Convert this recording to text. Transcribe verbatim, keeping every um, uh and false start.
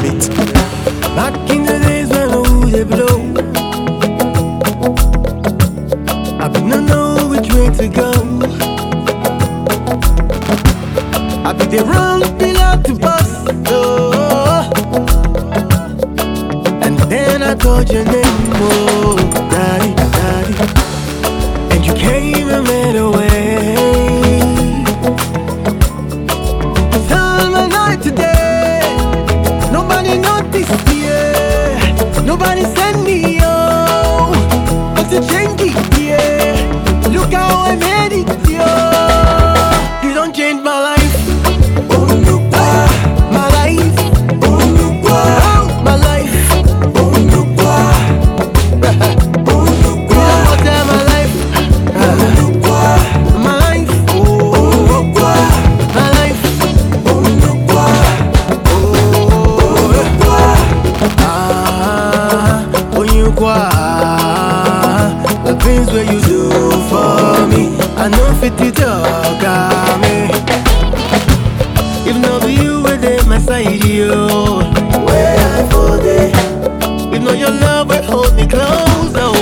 it. Back in the days when we they blow, I be no know which way to go. I be the wrong pillar to bust, oh. And then I called your name, oh, daddy, daddy, and you came and made a way. Time and night today, nobody noticed, yeah. Nobody sent me, oh, but to change it, yeah. Look how I made it, yeah. You don't change my life. My life, oh, my life, oh, my life, my life, oh, my life, ah, when you cry, the things where you do for me, I know fit to talk at me. If not be you, where they my side, you where I for day. If not your love, will hold me close, oh.